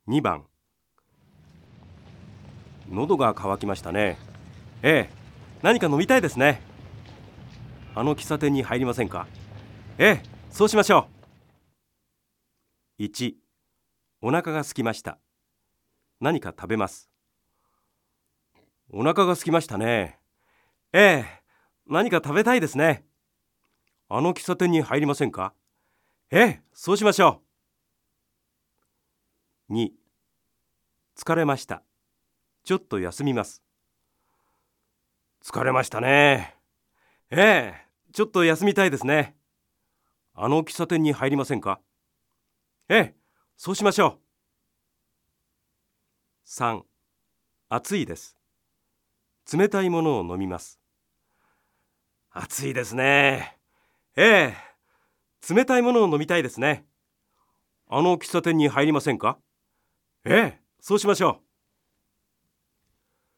2番。喉が渇きましたね。ええ、何か飲みたいですね。あの喫茶店に入りませんか？ええ、そうしましょう。1、お腹が空きました。何か食べます。お腹が空きましたね。ええ、何か食べたいですね。あの喫茶店に入りませんか？ええ、そうしましょう。2、疲れました。ちょっと休みます。疲れましたね。ええ、ちょっと休みたいですね。あの喫茶店に入りませんか？ええ、そうしましょう。3、暑いです。冷たいものを飲みます。暑いですね。ええ、冷たいものを飲みたいですね。あの喫茶店に入りませんか？ええ、そうしましょう。